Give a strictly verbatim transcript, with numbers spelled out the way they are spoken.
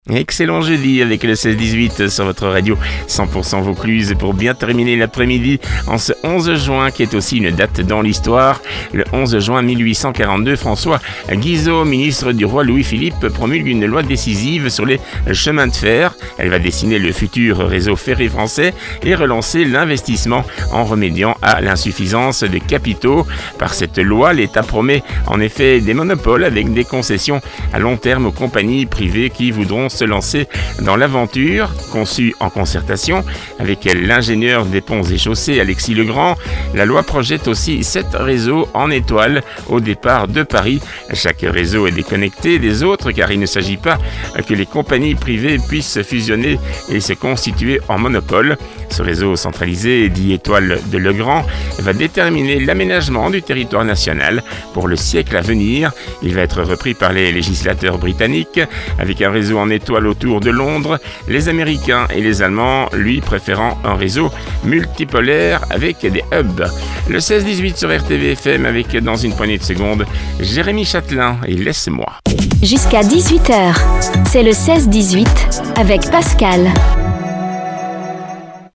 Excellent jeudi avec le seize dix-huit sur votre radio cent pour cent Vaucluse pour bien terminer l'après-midi en ce onze juin qui est aussi une date dans l'histoire. Le onze juin mille huit cent quarante-deux, François Guizot, ministre du roi Louis-Philippe, promulgue une loi décisive sur les chemins de fer. Elle va dessiner le futur réseau ferré français et relancer l'investissement en remédiant à l'insuffisance de capitaux. Par cette loi, l'État promet en effet des monopoles avec des concessions à long terme aux compagnies privées qui voudront se lancer dans l'aventure. Conçue en concertation avec l'ingénieur des ponts et chaussées Alexis Legrand, la loi projette aussi sept réseaux en étoile au départ de Paris. Chaque réseau est déconnecté des autres car il ne s'agit pas que les compagnies privées puissent fusionner et se constituer en monopole. Ce réseau centralisé, dit Étoile de Legrand, va déterminer l'aménagement du territoire national pour le siècle à venir. Il va être repris par les législateurs britanniques avec un réseau en étoile autour de Londres, les Américains et les Allemands, lui, préférant un réseau multipolaire avec des hubs. Le seize dix-huit sur R T V F M avec, dans une poignée de secondes, Jérémy Chatelain et Laisse-moi. Jusqu'à dix-huit heures, c'est le seize dix-huit avec Pascal.